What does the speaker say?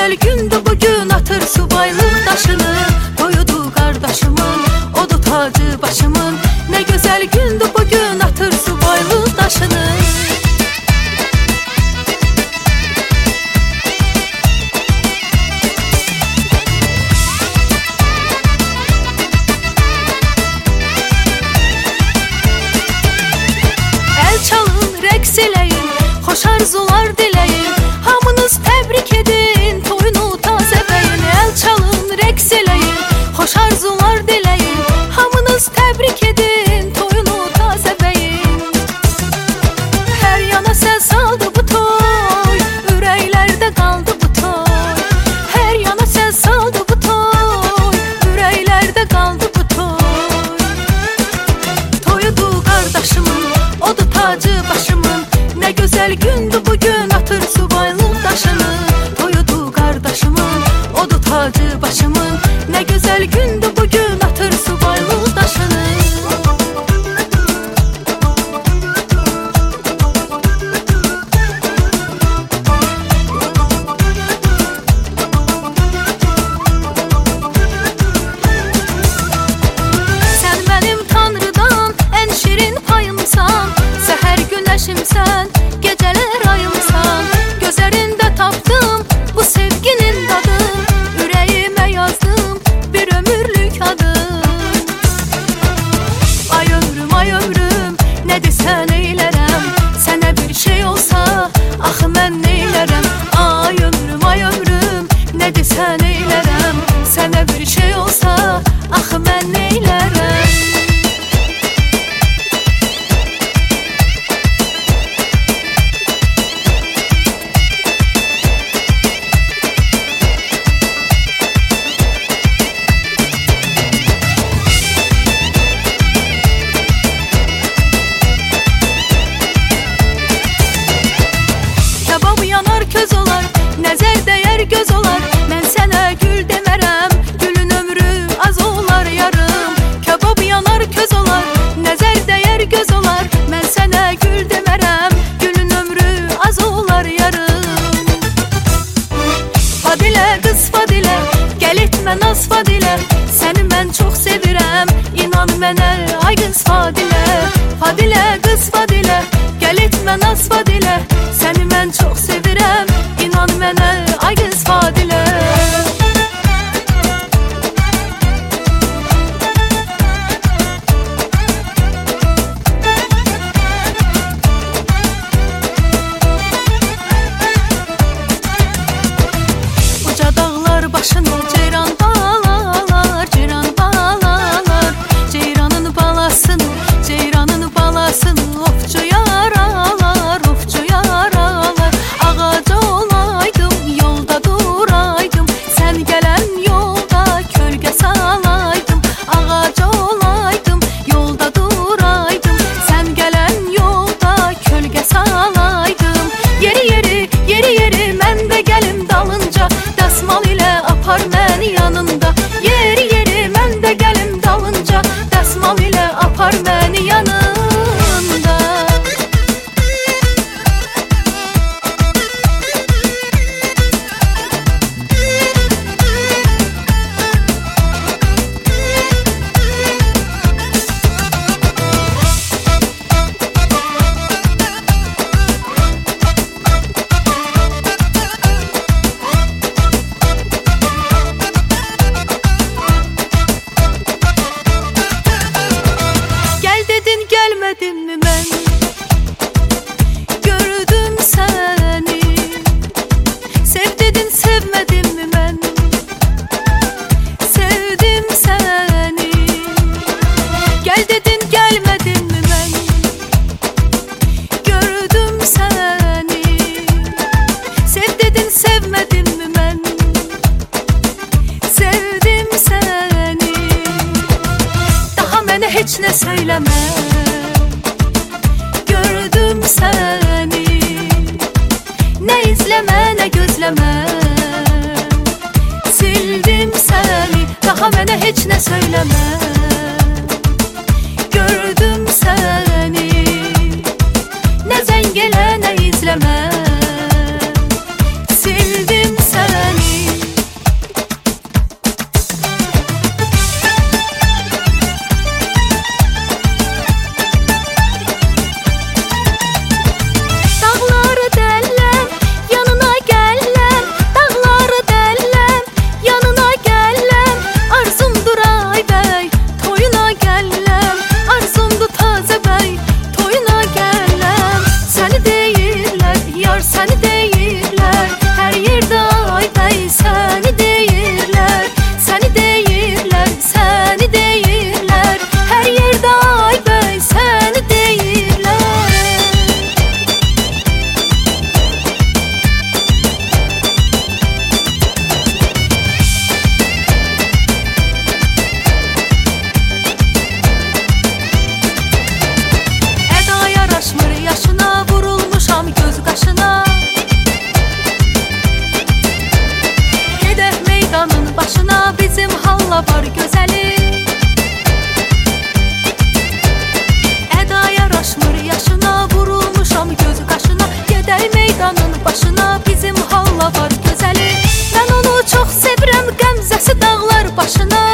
gözəl gündür bugün, atır subaylıq daşını. Toyudu qardaşımın, odu tacı başımın. Nə gözəl gündür bugün, atır subaylıq daşını. El çalın, rəqs eləyin, xoş arzular diləyin. Hamınız təbrik edin, toyunu tazə bəyin. El çalın, rəqs eləyin, xoş arzular diləyin. Hamınız təbrik edin, toyunu tazə bəyin. Hər yana səs saldı bu toy, ürəklərdə qaldı bu toy. Hər yana səs saldı bu toy, ürəklərdə qaldı bu toy. Toyudu qardaşımın, odu tacı başımın. Nə gözəl gündür bugün, atır subaylıq daşını. Toyudu qardaşımın, odu tacı başımın. Nə gözəl gündür bugün, atır subaylıq daşını. Sən mənim Tanrıdan ən şirin payımsan. Səhər günəşimsən, gecələr ayımsan. Gözlərində tapdım bu sevginin dadı. Ürəyimə yazdım bir ömürlük adı. Ay ömrüm, nə desən eylərəm. Sənə bir şey olsa, axı mən neylərəm. Ay ömrüm, nə desən eylərəm. Sənə bir şey olsa, axı mən neylərəm. Kabab yanar köz olar, nəzər dəyər göz olar. Mən sənə gül demərəm, gülün ömrü az olar yarım. Kabab yanar köz olar, nəzər dəyər göz olar. Mən sənə gül demərəm, gülün ömrü az olar yarım. Fadilə, qız Fadilə, gəl etmə naz Fadilə. Səni mən çox sevirəm, inan mənə ay qız Fadilə. Fadilə, qız Fadilə, gəl etmə naz Fadilə. Səni mən çox sevirəm, inan mənə ay qız Fadilə. Uca dağlar başında ceyran balalar, ceyran balalar. Ceyranın balasını, ceyranın balasını ofcu yaralar, ofcu yaralar. Ağaca olaydım, yolda duraydım. Sən gələn yolda kölgə salaydım. Ağaca olaydım, yolda duraydım. Sən gələn yolda kölgə salaydım. Yeri yeri, yeri yeri, mən də gəlim dalınca. Dəsmal ilə apar məni yanında. Yeri yeri, mən də gəlim dalınca. Dəsmal ilə apar məni yanında. Gəl dedin, gəlmədim mi mən? Gördüm səni. Sev dedin, sevmədim mi mən? Sevdim səni. Gəl dedin, gəlmədim mi mən? Gördüm səni. Sev dedin, sevmədim mi mən? Sevdim səni. Daha mənə heç nə söyləmə. Gördüm səni. Nə izləmə, nə gözləmə. Sildim səni. Daha mənə heç nə söyləmə. Gördüm səni. Nə zəng elə, nə izləmə. Sildim səni. var gözəli. Əda yaraşmır yaşına, vurulmuşam göz qaşına. Gedək meydanın başına, bizim halla var gözəli. Mən onu çox sevirəm, qəmzəsi dağlar başına.